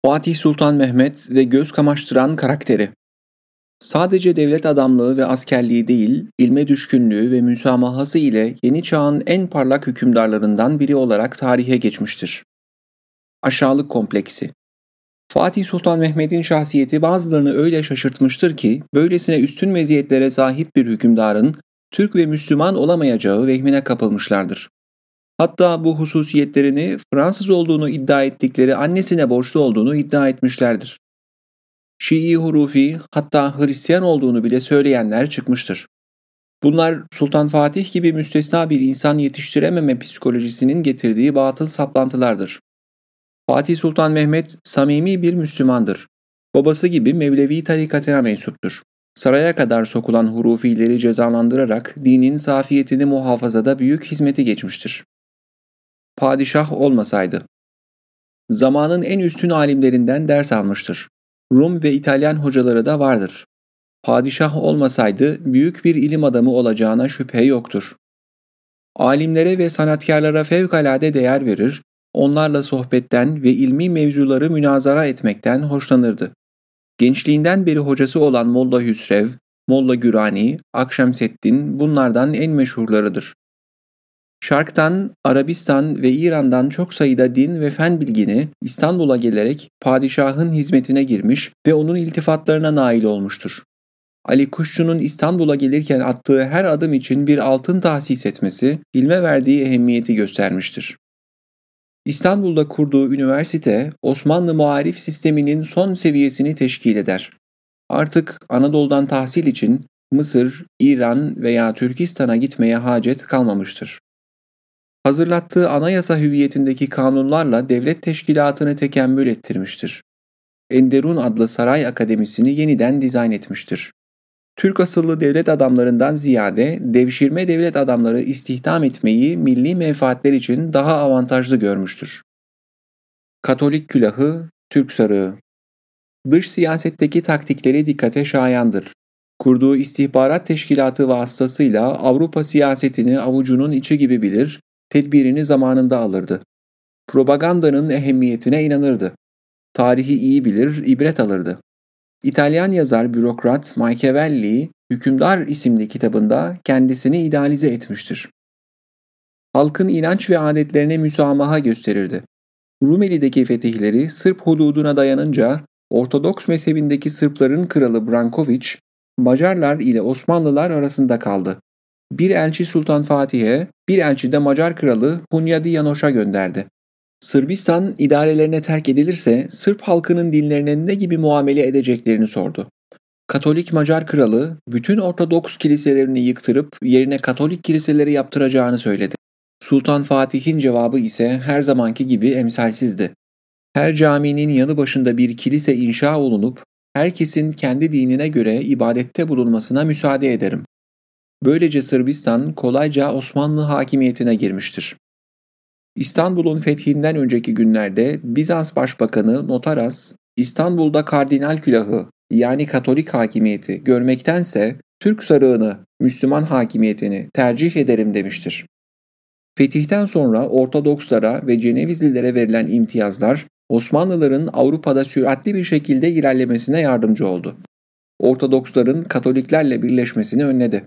Fatih Sultan Mehmet ve göz kamaştıran karakteri. Sadece devlet adamlığı ve askerliği değil, ilme düşkünlüğü ve müsamahası ile yeni çağın en parlak hükümdarlarından biri olarak tarihe geçmiştir. Aşağılık kompleksi. Fatih Sultan Mehmet'in şahsiyeti bazılarını öyle şaşırtmıştır ki, böylesine üstün meziyetlere sahip bir hükümdarın Türk ve Müslüman olamayacağı vehmine kapılmışlardır. Hatta bu hususiyetlerini Fransız olduğunu iddia ettikleri annesine borçlu olduğunu iddia etmişlerdir. Şii hurufi, hatta Hristiyan olduğunu bile söyleyenler çıkmıştır. Bunlar Sultan Fatih gibi müstesna bir insan yetiştirememe psikolojisinin getirdiği batıl saplantılardır. Fatih Sultan Mehmet samimi bir Müslümandır. Babası gibi Mevlevi tarikatına mensuptur. Saraya kadar sokulan hurufileri cezalandırarak dinin safiyetini muhafazada büyük hizmeti geçmiştir. Padişah olmasaydı. Zamanın en üstün alimlerinden ders almıştır. Rum ve İtalyan hocaları da vardır. Padişah olmasaydı büyük bir ilim adamı olacağına şüphe yoktur. Alimlere ve sanatkarlara fevkalade değer verir, onlarla sohbetten ve ilmi mevzuları münazara etmekten hoşlanırdı. Gençliğinden beri hocası olan Molla Hüsrev, Molla Gürani, Akşemseddin bunlardan en meşhurlarıdır. Şark'tan, Arabistan ve İran'dan çok sayıda din ve fen bilgini İstanbul'a gelerek padişahın hizmetine girmiş ve onun iltifatlarına nail olmuştur. Ali Kuşçu'nun İstanbul'a gelirken attığı her adım için bir altın tahsis etmesi, ilme verdiği ehemmiyeti göstermiştir. İstanbul'da kurduğu üniversite, Osmanlı muarif sisteminin son seviyesini teşkil eder. Artık Anadolu'dan tahsil için Mısır, İran veya Türkistan'a gitmeye hacet kalmamıştır. Hazırlattığı anayasa hüviyetindeki kanunlarla devlet teşkilatını tekemmül ettirmiştir. Enderun adlı saray akademisini yeniden dizayn etmiştir. Türk asıllı devlet adamlarından ziyade devşirme devlet adamları istihdam etmeyi milli menfaatler için daha avantajlı görmüştür. Katolik külahı, Türk sarığı. Dış siyasetteki taktikleri dikkate şayandır. Kurduğu istihbarat teşkilatı vasıtasıyla Avrupa siyasetini avucunun içi gibi bilir, tedbirini zamanında alırdı. Propagandanın ehemmiyetine inanırdı. Tarihi iyi bilir, ibret alırdı. İtalyan yazar bürokrat Machiavelli, Hükümdar isimli kitabında kendisini idealize etmiştir. Halkın inanç ve adetlerine müsamaha gösterirdi. Rumeli'deki fetihleri Sırp hududuna dayanınca Ortodoks mezhebindeki Sırpların kralı Branković, Macarlar ile Osmanlılar arasında kaldı. Bir elçi Sultan Fatih'e, bir elçi de Macar kralı Hunyadi Janoş'a gönderdi. Sırbistan idarelerine terk edilirse Sırp halkının dinlerine ne gibi muamele edeceklerini sordu. Katolik Macar kralı bütün Ortodoks kiliselerini yıktırıp yerine Katolik kiliseleri yaptıracağını söyledi. Sultan Fatih'in cevabı ise her zamanki gibi emsalsizdi. Her caminin yanı başında bir kilise inşa olunup herkesin kendi dinine göre ibadette bulunmasına müsaade ederim. Böylece Sırbistan kolayca Osmanlı hakimiyetine girmiştir. İstanbul'un fethinden önceki günlerde Bizans Başbakanı Notaras, İstanbul'da kardinal külahı yani Katolik hakimiyeti görmektense Türk sarığını, Müslüman hakimiyetini tercih ederim demiştir. Fetihten sonra Ortodokslara ve Cenevizlilere verilen imtiyazlar Osmanlıların Avrupa'da süratli bir şekilde ilerlemesine yardımcı oldu. Ortodoksların Katoliklerle birleşmesini önledi.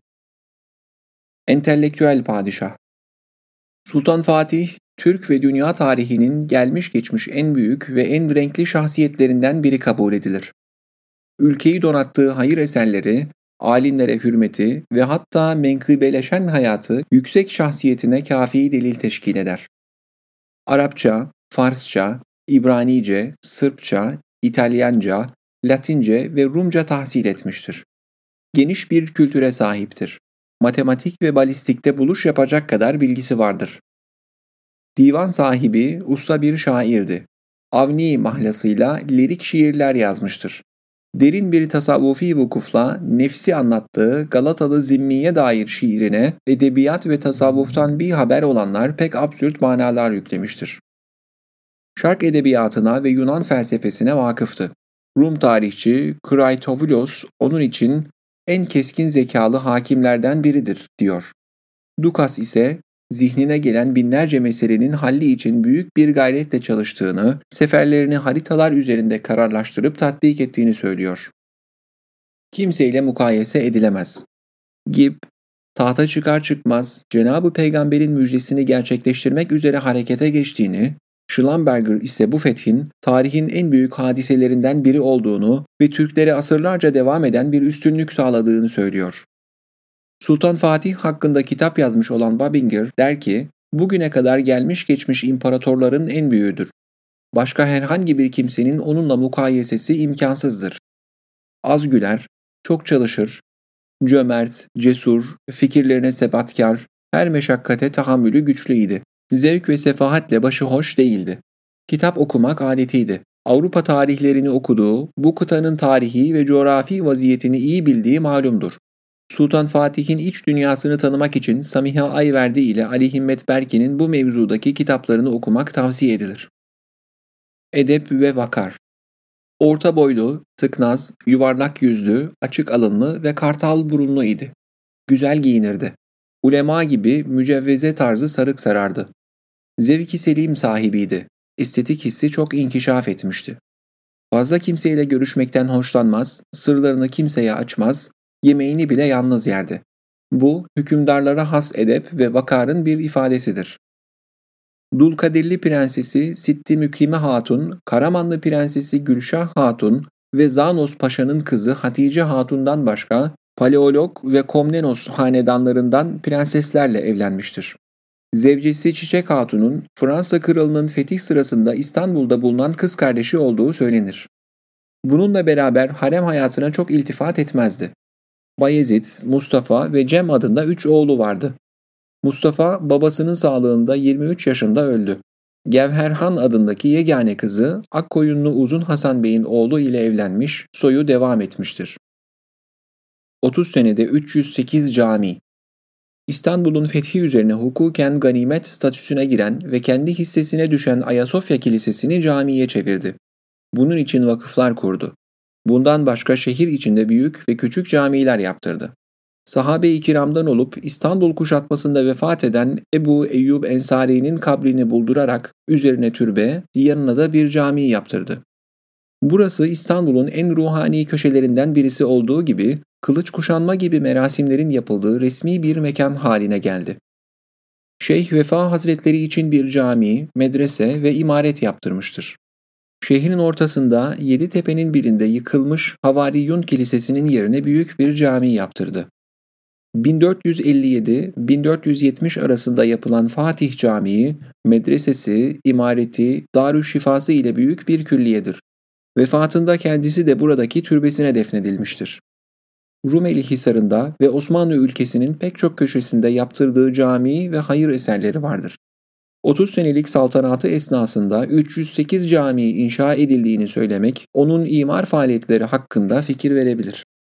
Entelektüel padişah. Sultan Fatih, Türk ve dünya tarihinin gelmiş geçmiş en büyük ve en renkli şahsiyetlerinden biri kabul edilir. Ülkeyi donattığı hayır eserleri, alimlere hürmeti ve hatta menkıbeleşen hayatı yüksek şahsiyetine kâfi delil teşkil eder. Arapça, Farsça, İbranice, Sırpça, İtalyanca, Latince ve Rumca tahsil etmiştir. Geniş bir kültüre sahiptir. Matematik ve balistikte buluş yapacak kadar bilgisi vardır. Divan sahibi usta bir şairdi. Avni mahlasıyla lirik şiirler yazmıştır. Derin bir tasavvufi vukufla nefsi anlattığı Galatalı Zimmi'ye dair şiirine edebiyat ve tasavvuftan bir haber olanlar pek absürt manalar yüklemiştir. Şark edebiyatına ve Yunan felsefesine vakıftı. Rum tarihçi Kraitovulos onun için en keskin zekalı hakimlerden biridir diyor. Dukas ise zihnine gelen binlerce meselenin halli için büyük bir gayretle çalıştığını, seferlerini haritalar üzerinde kararlaştırıp tatbik ettiğini söylüyor. Kimseyle mukayese edilemez. Gibb, tahta çıkar çıkmaz Cenab-ı Peygamber'in müjdesini gerçekleştirmek üzere harekete geçtiğini, Schlumberger ise bu fethin tarihin en büyük hadiselerinden biri olduğunu ve Türklere asırlarca devam eden bir üstünlük sağladığını söylüyor. Sultan Fatih hakkında kitap yazmış olan Babinger der ki, bugüne kadar gelmiş geçmiş imparatorların en büyüğüdür. Başka herhangi bir kimsenin onunla mukayesesi imkansızdır. Az güler, çok çalışır, cömert, cesur, fikirlerine sebatkar, her meşakkate tahammülü güçlüydi. Zevk ve sefahatle başı hoş değildi. Kitap okumak adetiydi. Avrupa tarihlerini okuduğu, bu kıtanın tarihi ve coğrafi vaziyetini iyi bildiği malumdur. Sultan Fatih'in iç dünyasını tanımak için Samiha Ayverdi ile Ali Himmet Berke'nin bu mevzudaki kitaplarını okumak tavsiye edilir. Edep ve vakar. Orta boylu, tıknaz, yuvarlak yüzlü, açık alınlı ve kartal burunlu idi. Güzel giyinirdi. Ulema gibi mücevveze tarzı sarık sarardı. Zevki selim sahibiydi. Estetik hissi çok inkişaf etmişti. Fazla kimseyle görüşmekten hoşlanmaz, sırlarını kimseye açmaz, yemeğini bile yalnız yerdi. Bu, hükümdarlara has edep ve vakarın bir ifadesidir. Dulkadirli Prensesi Sitti Mükrime Hatun, Karamanlı Prensesi Gülşah Hatun ve Zanos Paşa'nın kızı Hatice Hatun'dan başka Paleolog ve Komnenos hanedanlarından prenseslerle evlenmiştir. Zevcesi Çiçek Hatun'un Fransa Kralı'nın fetih sırasında İstanbul'da bulunan kız kardeşi olduğu söylenir. Bununla beraber harem hayatına çok iltifat etmezdi. Bayezid, Mustafa ve Cem adında 3 oğlu vardı. Mustafa babasının sağlığında 23 yaşında öldü. Gevherhan adındaki yegane kızı Akkoyunlu Uzun Hasan Bey'in oğlu ile evlenmiş, soyu devam etmiştir. 30 senede 308 cami. İstanbul'un fethi üzerine hukuken ganimet statüsüne giren ve kendi hissesine düşen Ayasofya Kilisesi'ni camiye çevirdi. Bunun için vakıflar kurdu. Bundan başka şehir içinde büyük ve küçük camiler yaptırdı. Sahabe-i kiramdan olup İstanbul kuşatmasında vefat eden Ebu Eyyub Ensari'nin kabrini buldurarak üzerine türbe, yanına da bir cami yaptırdı. Burası İstanbul'un en ruhani köşelerinden birisi olduğu gibi kılıç kuşanma gibi merasimlerin yapıldığı resmi bir mekan haline geldi. Şeyh Vefa Hazretleri için bir cami, medrese ve imaret yaptırmıştır. Şehrin ortasında Yeditepe'nin birinde yıkılmış Havariyun Kilisesi'nin yerine büyük bir cami yaptırdı. 1457-1470 arasında yapılan Fatih Camii, medresesi, imareti, Darüşşifası ile büyük bir külliyedir. Vefatında kendisi de buradaki türbesine defnedilmiştir. Rumeli Hisarı'nda ve Osmanlı ülkesinin pek çok köşesinde yaptırdığı cami ve hayır eserleri vardır. 30 senelik saltanatı esnasında 308 cami inşa edildiğini söylemek, onun imar faaliyetleri hakkında fikir verebilir.